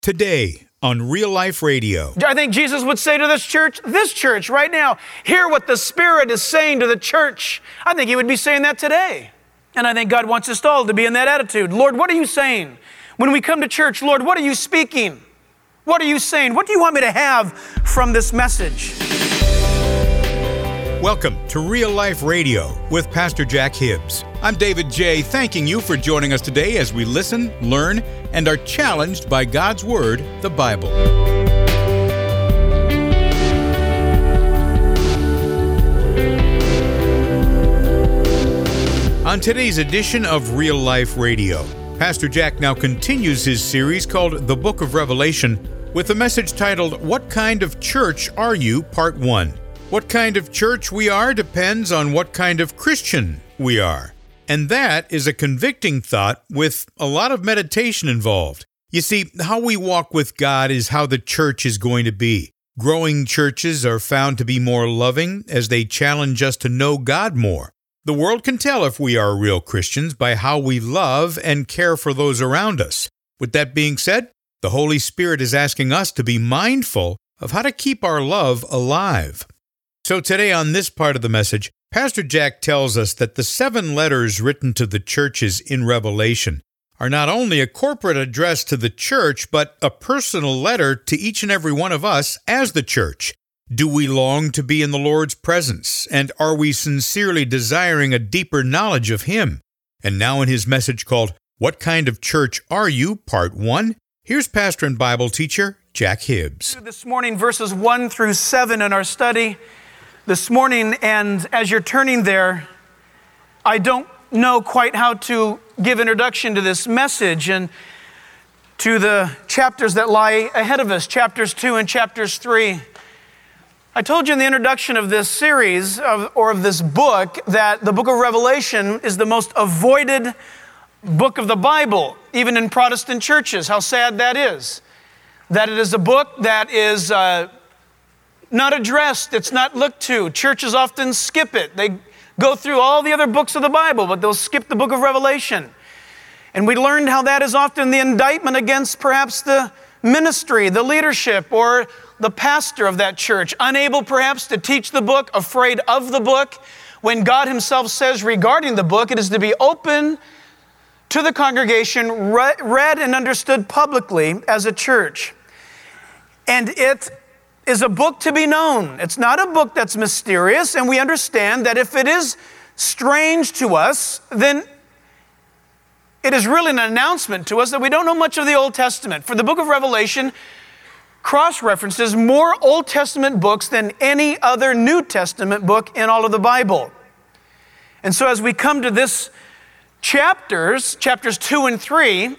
Today on Real Life Radio. I think Jesus would say to this church right now, hear what the Spirit is saying to the church. I think he would be saying that today. And I think God wants us all to be in that attitude. Lord, what are you saying? When we come to church, Lord, what are you speaking? What are you saying? What do you want me to have from this message? Welcome to Real Life Radio with Pastor Jack Hibbs. I'm David J., thanking you for joining us today as we listen, learn, and are challenged by God's Word, the Bible. On today's edition of Real Life Radio, Pastor Jack now continues his series called The Book of Revelation with a message titled, What Kind of Church Are You? Part 1. What kind of church we are depends on what kind of Christian we are. And that is a convicting thought with a lot of meditation involved. You see, how we walk with God is how the church is going to be. Growing churches are found to be more loving as they challenge us to know God more. The world can tell if we are real Christians by how we love and care for those around us. With that being said, the Holy Spirit is asking us to be mindful of how to keep our love alive. So today on this part of the message, Pastor Jack tells us that the 7 letters written to the churches in Revelation are not only a corporate address to the church, but a personal letter to each and every one of us as the church. Do we long to be in the Lord's presence? And are we sincerely desiring a deeper knowledge of Him? And now in his message called, What Kind of Church Are You? Part 1, here's pastor and Bible teacher Jack Hibbs. This morning, verses 1 through 7 in our study this morning, and as you're turning there, I don't know quite how to give introduction to this message and to the chapters that lie ahead of us, chapters 2 and chapters 3. I told you in the introduction of this series, of this book, that the book of Revelation is the most avoided book of the Bible, even in Protestant churches. How sad that is. That it is a book that is not addressed, it's not looked to. Churches often skip it. They go through all the other books of the Bible, but they'll skip the book of Revelation. And we learned how that is often the indictment against perhaps the ministry, the leadership, or the pastor of that church, unable perhaps to teach the book, afraid of the book, when God Himself says regarding the book, it is to be open to the congregation, read and understood publicly as a church. And it is a book to be known. It's not a book that's mysterious, and we understand that if it is strange to us, then it is really an announcement to us that we don't know much of the Old Testament. For the book of Revelation cross-references more Old Testament books than any other New Testament book in all of the Bible. And so as we come to this chapters 2 and 3,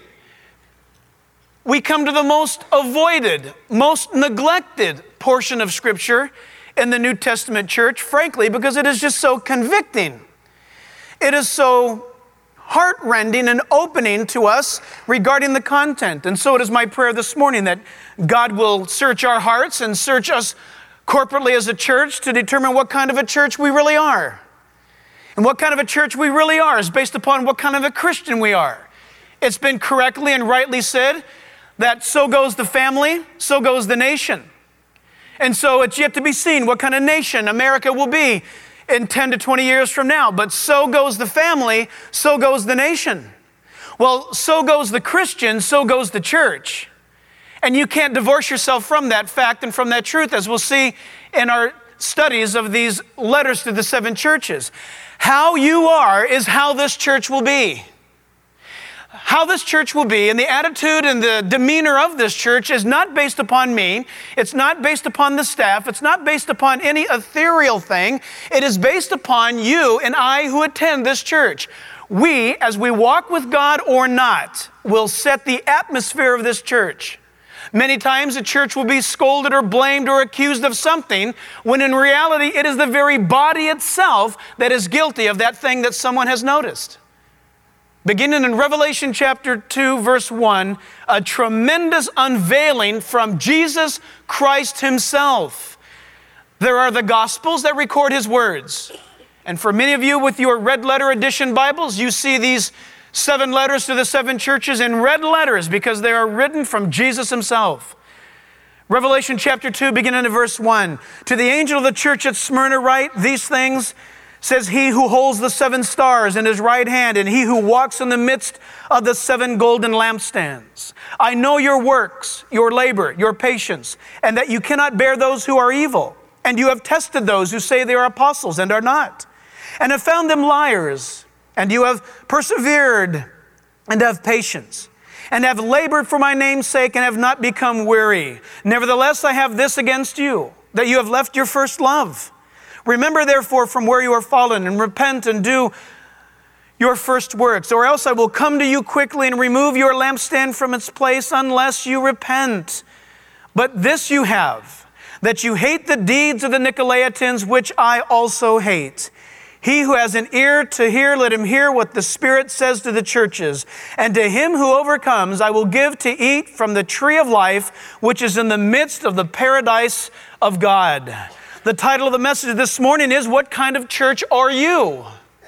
we come to the most avoided, most neglected portion of Scripture in the New Testament church, frankly, because it is just so convicting. It is so heart-rending and opening to us regarding the content. And so it is my prayer this morning that God will search our hearts and search us corporately as a church to determine what kind of a church we really are. And what kind of a church we really are is based upon what kind of a Christian we are. It's been correctly and rightly said that so goes the family, so goes the nation. And so it's yet to be seen what kind of nation America will be in 10 to 20 years from now. But so goes the family, so goes the nation. Well, so goes the Christian, so goes the church. And you can't divorce yourself from that fact and from that truth, as we'll see in our studies of these letters to the 7 churches. How you are is how this church will be. How this church will be and the attitude and the demeanor of this church is not based upon me. It's not based upon the staff. It's not based upon any ethereal thing. It is based upon you and I who attend this church. We, as we walk with God or not, will set the atmosphere of this church. Many times a church will be scolded or blamed or accused of something, when in reality it is the very body itself that is guilty of that thing that someone has noticed. Beginning in Revelation chapter 2, verse 1, a tremendous unveiling from Jesus Christ Himself. There are the Gospels that record His words. And for many of you with your red letter edition Bibles, you see these 7 letters to the 7 churches in red letters because they are written from Jesus himself. Revelation chapter 2, beginning at verse 1. To the angel of the church at Smyrna write, these things says he who holds the 7 stars in his right hand and he who walks in the midst of the 7 golden lampstands. I know your works, your labor, your patience, and that you cannot bear those who are evil. And you have tested those who say they are apostles and are not, and have found them liars. And you have persevered and have patience, and have labored for my name's sake and have not become weary. Nevertheless, I have this against you, that you have left your first love. Remember therefore from where you are fallen, and repent and do your first works, or else I will come to you quickly and remove your lampstand from its place unless you repent. But this you have, that you hate the deeds of the Nicolaitans, which I also hate. He who has an ear to hear, let him hear what the Spirit says to the churches. And to him who overcomes, I will give to eat from the tree of life, which is in the midst of the paradise of God. The title of the message this morning is, What Kind of Church Are You?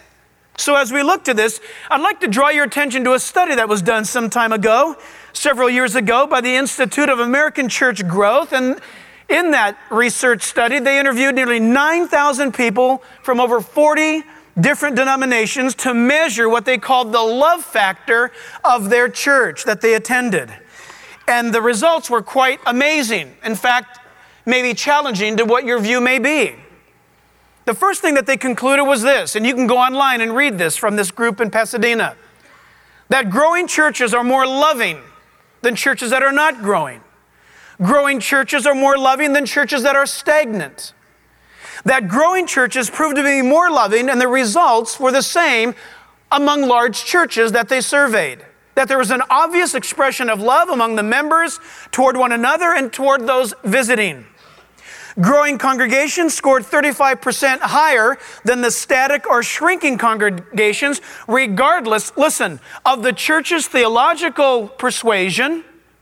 So as we look to this, I'd like to draw your attention to a study that was done some time ago, several years ago, by the Institute of American Church Growth. And in that research study, they interviewed nearly 9,000 people from over 40 different denominations to measure what they called the love factor of their church that they attended. And the results were quite amazing. In fact, maybe challenging to what your view may be. The first thing that they concluded was this, and you can go online and read this from this group in Pasadena, that growing churches are more loving than churches that are not growing. Growing churches are more loving than churches that are stagnant. That growing churches proved to be more loving, and the results were the same among large churches that they surveyed. That there was an obvious expression of love among the members toward one another and toward those visiting. Growing congregations scored 35% higher than the static or shrinking congregations, regardless, listen, of the church's theological persuasion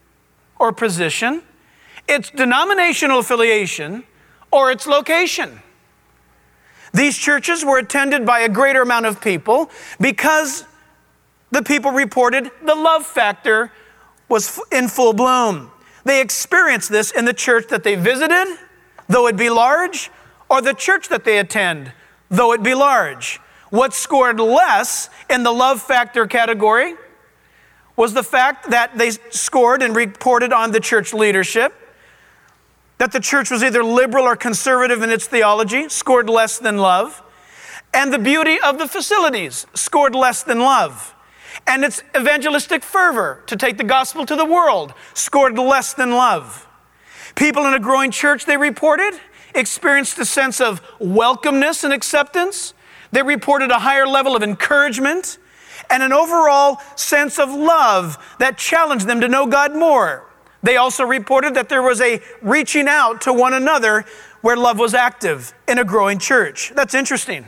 or position, its denominational affiliation, or its location. These churches were attended by a greater amount of people because the people reported the love factor was in full bloom. They experienced this in the church that they visited, though it be large, or the church that they attend, though it be large. What scored less in the love factor category was the fact that they scored and reported on the church leadership, that the church was either liberal or conservative in its theology, scored less than love, and the beauty of the facilities scored less than love, and its evangelistic fervor to take the gospel to the world scored less than love. People in a growing church, they reported, experienced a sense of welcomeness and acceptance. They reported a higher level of encouragement and an overall sense of love that challenged them to know God more. They also reported that there was a reaching out to one another where love was active in a growing church. That's interesting.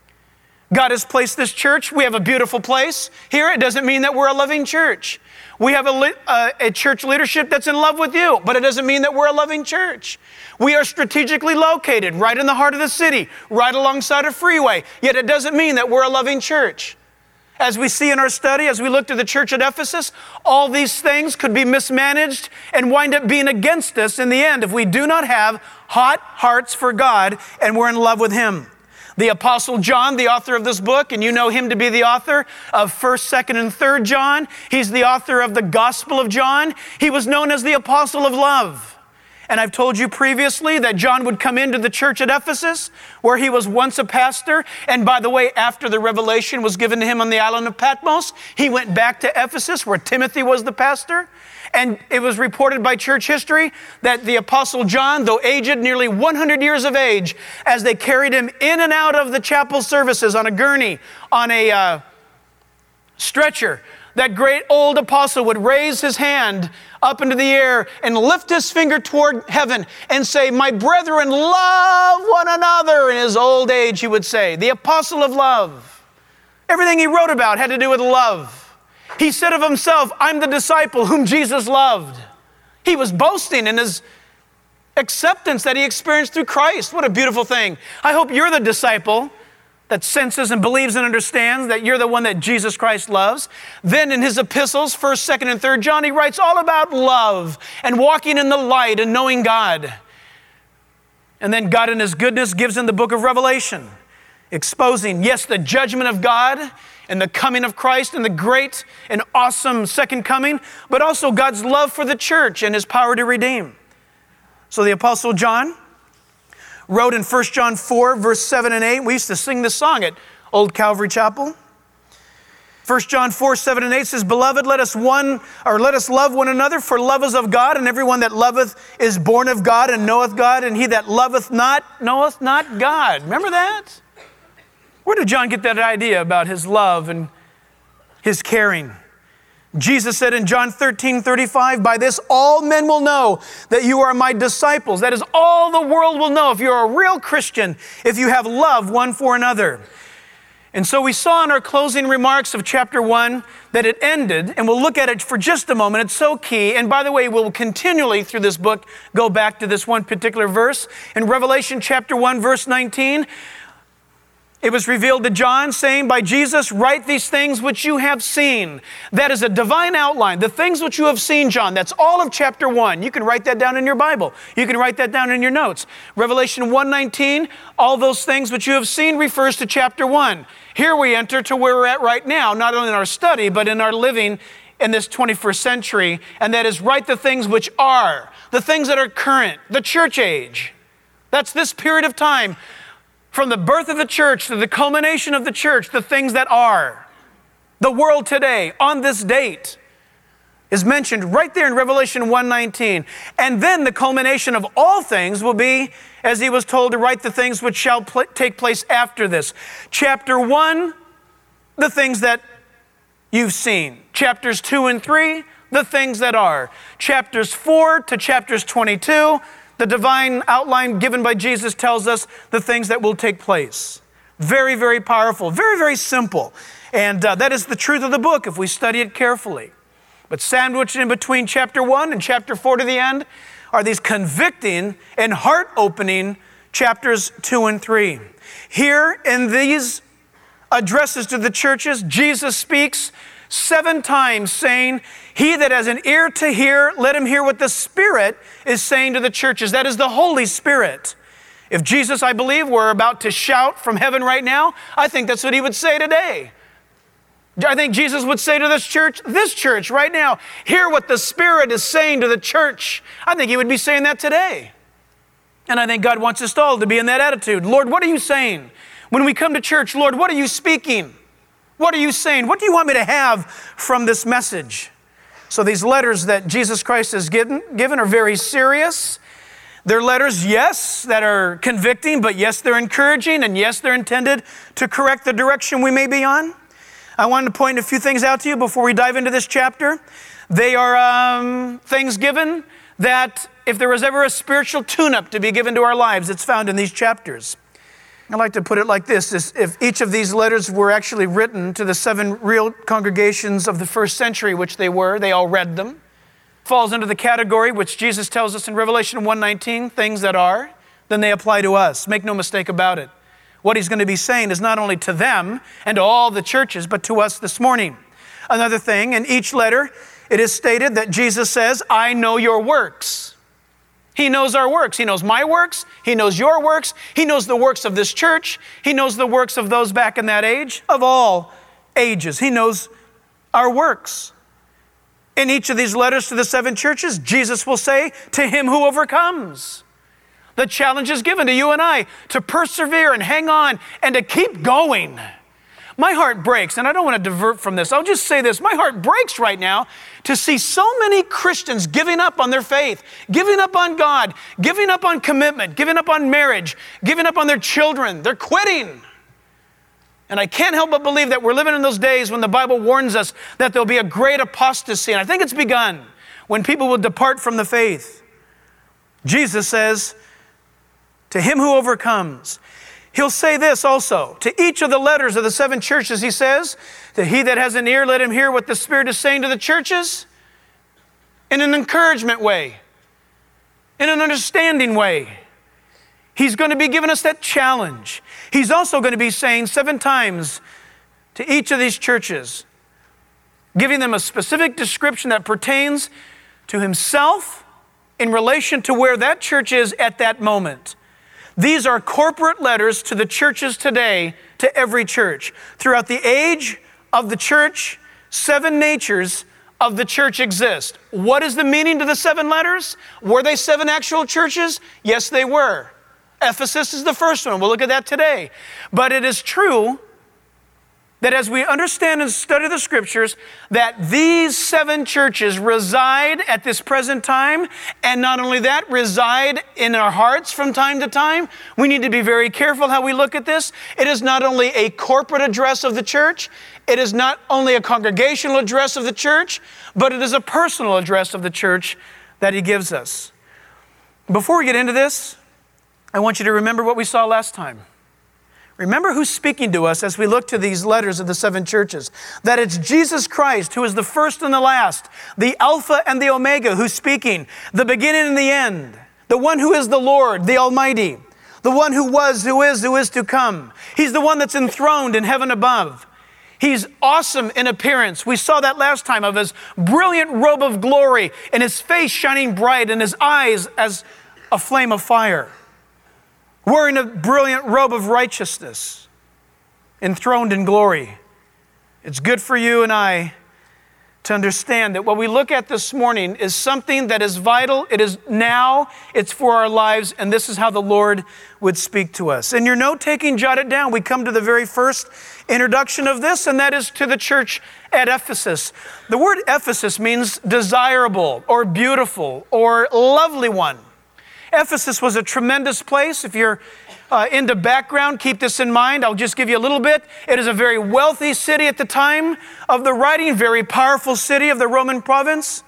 God has placed this church. We have a beautiful place here. It doesn't mean that we're a loving church. We have a church leadership that's in love with you, but it doesn't mean that we're a loving church. We are strategically located right in the heart of the city, right alongside a freeway, yet it doesn't mean that we're a loving church. As we see in our study, as we looked at the church at Ephesus, all these things could be mismanaged and wind up being against us in the end if we do not have hot hearts for God and we're in love with Him. The Apostle John, the author of this book, and you know him to be the author of 1st, 2nd, and 3rd John. He's the author of the Gospel of John. He was known as the Apostle of Love. And I've told you previously that John would come into the church at Ephesus, where he was once a pastor. And by the way, after the revelation was given to him on the island of Patmos, he went back to Ephesus, where Timothy was the pastor. And it was reported by church history that the Apostle John, though aged nearly 100 years of age, as they carried him in and out of the chapel services on a gurney, on a stretcher, that great old apostle would raise his hand up into the air and lift his finger toward heaven and say, "My brethren, love one another." In his old age, he would say, the apostle of love. Everything he wrote about had to do with love. He said of himself, "I'm the disciple whom Jesus loved." He was boasting in his acceptance that he experienced through Christ. What a beautiful thing. I hope you're the disciple that senses and believes and understands that you're the one that Jesus Christ loves. Then in his epistles, 1st, 2nd, and 3rd John, he writes all about love and walking in the light and knowing God. And then God in his goodness gives in the book of Revelation, exposing, yes, the judgment of God and the coming of Christ and the great and awesome second coming, but also God's love for the church and his power to redeem. So the Apostle John wrote in 1 John 4, verse 7 and 8. We used to sing this song at Old Calvary Chapel. 1 John 4, 7 and 8 says, Beloved, let us love one another, for love is of God, and everyone that loveth is born of God and knoweth God, and he that loveth not knoweth not God. Remember that? Where did John get that idea about his love and his caring? Jesus said in John 13:35, By this all men will know that you are my disciples. That is, all the world will know if you're a real Christian, if you have love one for another. And so we saw in our closing remarks of chapter 1 that it ended, and we'll look at it for just a moment. It's so key. And by the way, we'll continually through this book go back to this one particular verse. In Revelation chapter 1, verse 19, it was revealed to John, saying by Jesus, Write these things which you have seen. That is a divine outline. The things which you have seen, John, that's all of chapter 1. You can write that down in your Bible. You can write that down in your notes. Revelation 1:19, all those things which you have seen refers to chapter 1. Here we enter to where we're at right now, not only in our study, but in our living in this 21st century. And that is write the things which are, the things that are current, the church age. That's this period of time. From the birth of the church to the culmination of the church, the things that are. The world today, on this date, is mentioned right there in Revelation 1:19. And then the culmination of all things will be, as he was told to write the things which shall take place after this. Chapter 1, the things that you've seen. Chapters 2 and 3, the things that are. Chapters 4 to chapters 22, the divine outline given by Jesus tells us the things that will take place. Very, very powerful, very, very simple. And that is the truth of the book if we study it carefully. But sandwiched in between chapter 1 and chapter 4 to the end are these convicting and heart-opening chapters 2 and 3. Here in these addresses to the churches, Jesus speaks 7 times saying, He that has an ear to hear, let him hear what the Spirit is saying to the churches. That is the Holy Spirit. If Jesus, I believe, were about to shout from heaven right now, I think that's what he would say today. I think Jesus would say to this church right now, hear what the Spirit is saying to the church. I think he would be saying that today. And I think God wants us all to be in that attitude. Lord, what are you saying? When we come to church, Lord, what are you speaking? What are you saying? What do you want me to have from this message? So these letters that Jesus Christ has given are very serious. They're letters, yes, that are convicting, but yes, they're encouraging, and yes, they're intended to correct the direction we may be on. I wanted to point a few things out to you before we dive into this chapter. They are things given that if there was ever a spiritual tune-up to be given to our lives, it's found in these chapters. I like to put it like this, if each of these letters were actually written to the 7 real congregations of the first century, which they were, they all read them, falls into the category which Jesus tells us in Revelation 1:19, things that are, then they apply to us. Make no mistake about it. What he's going to be saying is not only to them and to all the churches, but to us this morning. Another thing, in each letter, it is stated that Jesus says, I know your works. He knows our works. He knows my works. He knows your works. He knows the works of this church. He knows the works of those back in that age, of all ages. He knows our works. In each of these letters to the 7 churches, Jesus will say, to him who overcomes. The challenge is given to you and I to persevere and hang on and to keep going. My heart breaks, and I don't want to divert from this. I'll just say this. My heart breaks right now to see so many Christians giving up on their faith, giving up on God, giving up on commitment, giving up on marriage, giving up on their children. They're quitting. And I can't help but believe that we're living in those days when the Bible warns us that there'll be a great apostasy. And I think it's begun when people will depart from the faith. Jesus says, to him who overcomes. He'll say this also. To each of the letters of the 7 churches, he says, that he that has an ear, let him hear what the Spirit is saying to the churches in an encouragement way, in an understanding way. He's going to be giving us that challenge. He's also going to be saying 7 times to each of these churches, giving them a specific description that pertains to himself in relation to where that church is at that moment. These are corporate letters to the churches today, to every church. Throughout the age of the church, 7 natures of the church exist. What is the meaning to the 7 letters? Were they 7 actual churches? Yes, they were. Ephesus is the first one. We'll look at that today. But it is true that as we understand and study the scriptures, that these 7 churches reside at this present time, and not only that, reside in our hearts from time to time. We need to be very careful how we look at this. It is not only a corporate address of the church, it is not only a congregational address of the church, but it is a personal address of the church that he gives us. Before we get into this, I want you to remember what we saw last time. Remember who's speaking to us as we look to these letters of the 7 churches. That it's Jesus Christ who is the first and the last, the Alpha and the Omega who's speaking, the beginning and the end, the one who is the Lord, the Almighty, the one who was, who is to come. He's the one that's enthroned in heaven above. He's awesome in appearance. We saw that last time, of his brilliant robe of glory and his face shining bright and his eyes as a flame of fire. Wearing a brilliant robe of righteousness, enthroned in glory. It's good for you and I to understand that what we look at this morning is something that is vital. It is now, it's for our lives, and this is how the Lord would speak to us. In your note-taking, jot it down. We come to the very first introduction of this, and that is to the church at Ephesus. The word Ephesus means desirable or beautiful or lovely one. Ephesus was a tremendous place. If you're into background, keep this in mind. I'll just give you a little bit. It is a very wealthy city at the time of the writing, very powerful city of the Roman province.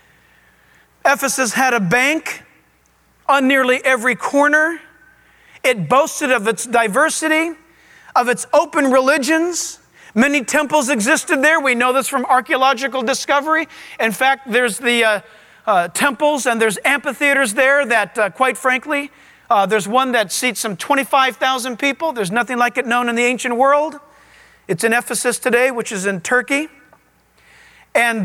Ephesus had a bank on nearly every corner. It boasted of its diversity, of its open religions. Many temples existed there. We know this from archaeological discovery. In fact, there's the temples and there's amphitheaters there that, quite frankly, there's one that seats some 25,000 people. There's nothing like it known in the ancient world. It's in Ephesus today, which is in Turkey. And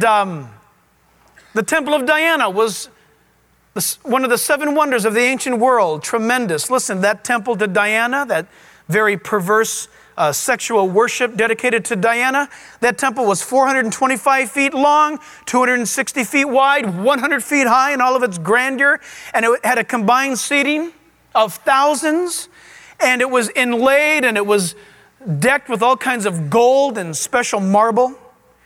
the Temple of Diana was one of the 7 wonders of the ancient world. Tremendous. Listen, that temple to Diana, that very perverse sexual worship dedicated to Diana. That temple was 425 feet long, 260 feet wide, 100 feet high in all of its grandeur. And it had a combined seating of thousands. And it was inlaid and it was decked with all kinds of gold and special marble.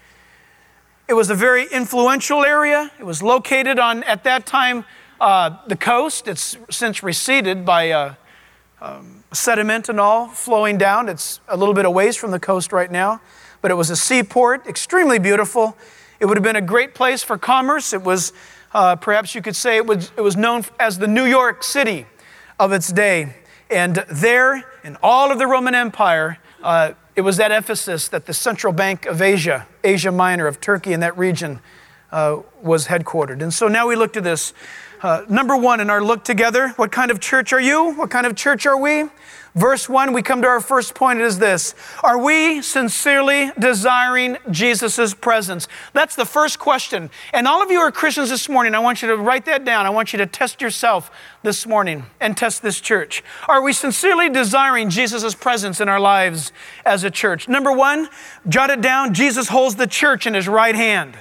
It was a very influential area. It was located on, at that time, the coast. It's since receded by sediment and all flowing down. It's a little bit away from the coast right now, but it was a seaport, extremely beautiful. It would have been a great place for commerce. It was, perhaps you could say, it was known as the New York City of its day. And there, in all of the Roman Empire, it was at Ephesus that the central bank of Asia Minor, of Turkey and that region, was headquartered. And so now we look to this. Number 1 in our look together, what kind of church are you? What kind of church are we? Verse 1, we come to our first point. It is this: are we sincerely desiring Jesus' presence? That's the first question. And all of you are Christians this morning. I want you to write that down. I want you to test yourself this morning and test this church. Are we sincerely desiring Jesus' presence in our lives as a church? Number 1, jot it down. Jesus holds the church in his right hand.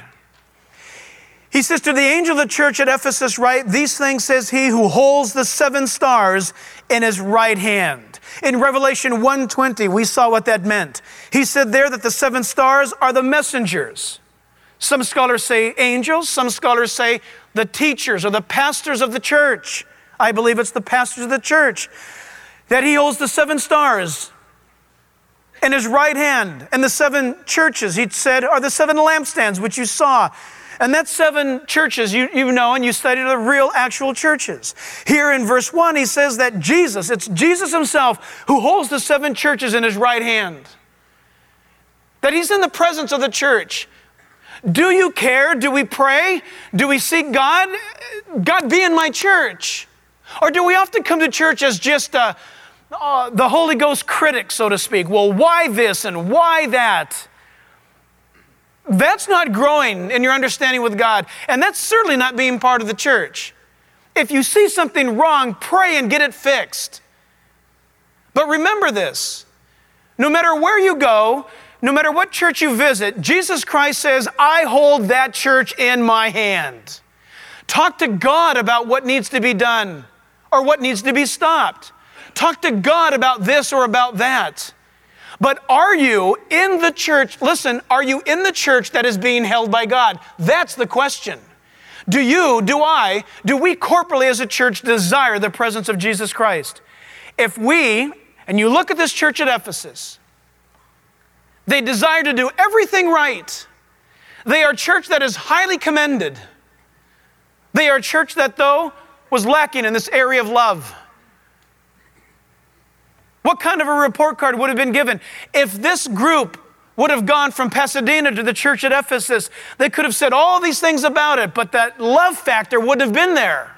He says to the angel of the church at Ephesus, write, these things says he who holds the 7 stars in his right hand. In Revelation 1:20, we saw what that meant. He said there that the 7 stars are the messengers. Some scholars say angels. Some scholars say the teachers or the pastors of the church. I believe it's the pastors of the church. That he holds the 7 stars in his right hand. And the 7 churches, he said, are the 7 lampstands, which you saw. And that's 7 churches you know, and you studied the real actual churches. Here in verse 1, he says that it's Jesus himself who holds the 7 churches in his right hand. That he's in the presence of the church. Do you care? Do we pray? Do we seek God? God, be in my church. Or do we often come to church as just the Holy Ghost critic, so to speak. Well, why this and why that? That's not growing in your understanding with God, and that's certainly not being part of the church. If you see something wrong, pray and get it fixed. But remember this, no matter where you go, no matter what church you visit, Jesus Christ says, I hold that church in my hand. Talk to God about what needs to be done or what needs to be stopped. Talk to God about this or about that. But are you in the church, listen, are you in the church that is being held by God? That's the question. Do we corporately as a church desire the presence of Jesus Christ? If we, and you look at this church at Ephesus, they desire to do everything right. They are a church that is highly commended. They are a church that, though, was lacking in this area of love. What kind of a report card would have been given? If this group would have gone from Pasadena to the church at Ephesus, they could have said all these things about it, but that love factor wouldn't have been there.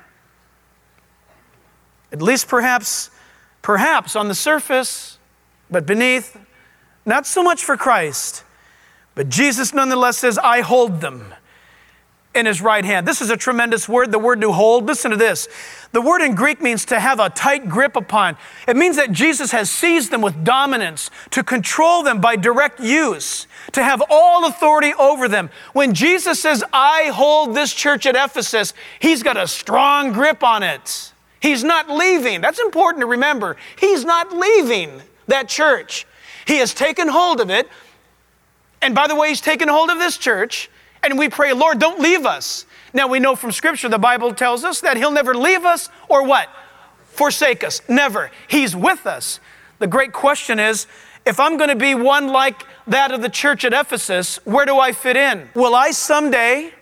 At least perhaps on the surface, but beneath, not so much for Christ. But Jesus nonetheless says, I hold them in his right hand. This is a tremendous word, the word to hold. Listen to this. The word in Greek means to have a tight grip upon. It means that Jesus has seized them with dominance, to control them by direct use, to have all authority over them. When Jesus says, I hold this church at Ephesus, he's got a strong grip on it. He's not leaving. That's important to remember. He's not leaving that church. He has taken hold of it. And by the way, he's taken hold of this church. And we pray, Lord, don't leave us. Now we know from Scripture, the Bible tells us that he'll never leave us or what? Forsake us. Never. He's with us. The great question is, if I'm going to be one like that of the church at Ephesus, where do I fit in? Will I someday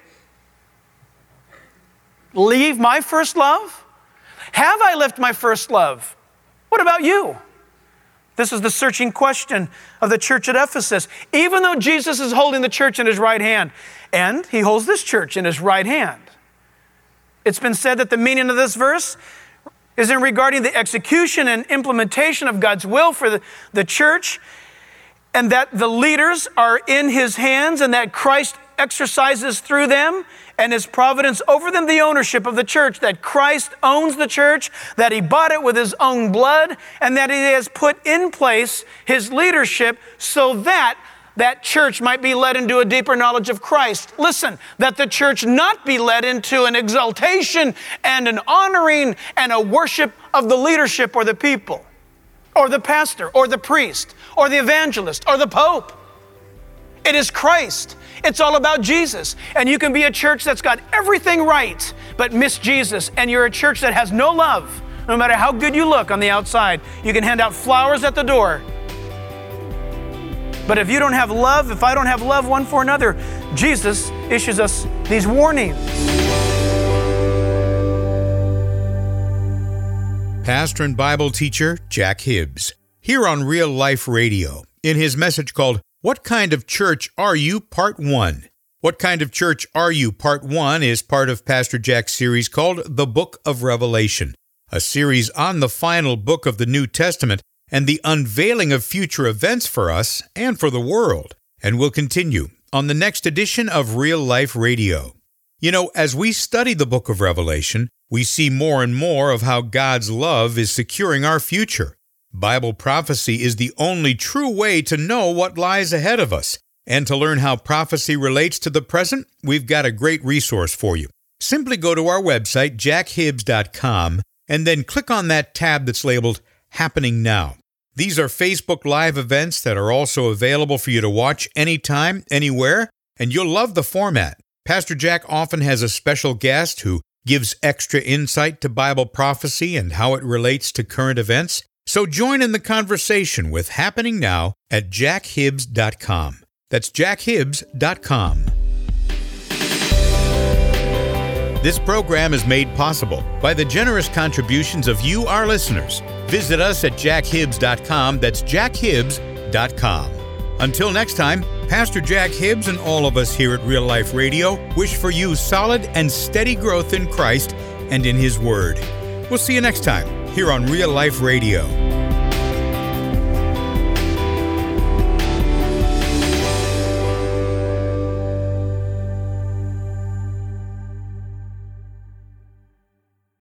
leave my first love? Have I left my first love? What about you? This is the searching question of the church at Ephesus. Even though Jesus is holding the church in his right hand, and he holds this church in his right hand, it's been said that the meaning of this verse is in regarding the execution and implementation of God's will for the church, and that the leaders are in his hands, and that Christ exercises through them and his providence over them the ownership of the church, that Christ owns the church, that he bought it with his own blood, and that he has put in place his leadership so that that church might be led into a deeper knowledge of Christ. Listen, that the church not be led into an exaltation and an honoring and a worship of the leadership or the people, or the pastor, or the priest, or the evangelist, or the pope. It is Christ. It's all about Jesus. And you can be a church that's got everything right, but miss Jesus, and you're a church that has no love. No matter how good you look on the outside, you can hand out flowers at the door. But if you don't have love, if I don't have love one for another, Jesus issues us these warnings. Pastor and Bible teacher Jack Hibbs, here on Real Life Radio, in his message called What Kind of Church Are You? Part 1. What Kind of Church Are You? Part 1 is part of Pastor Jack's series called The Book of Revelation, a series on the final book of the New Testament and the unveiling of future events for us and for the world. And we'll continue on the next edition of Real Life Radio. You know, as we study the book of Revelation, we see more and more of how God's love is securing our future. Bible prophecy is the only true way to know what lies ahead of us. And to learn how prophecy relates to the present, we've got a great resource for you. Simply go to our website, jackhibbs.com, and then click on that tab that's labeled Happening Now. These are Facebook Live events that are also available for you to watch anytime, anywhere, and you'll love the format. Pastor Jack often has a special guest who gives extra insight to Bible prophecy and how it relates to current events. So join in the conversation with Happening Now at jackhibbs.com. That's jackhibbs.com. This program is made possible by the generous contributions of you, our listeners. Visit us at jackhibbs.com. That's jackhibbs.com. Until next time, Pastor Jack Hibbs and all of us here at Real Life Radio wish for you solid and steady growth in Christ and in His Word. We'll see you next time here on Real Life Radio.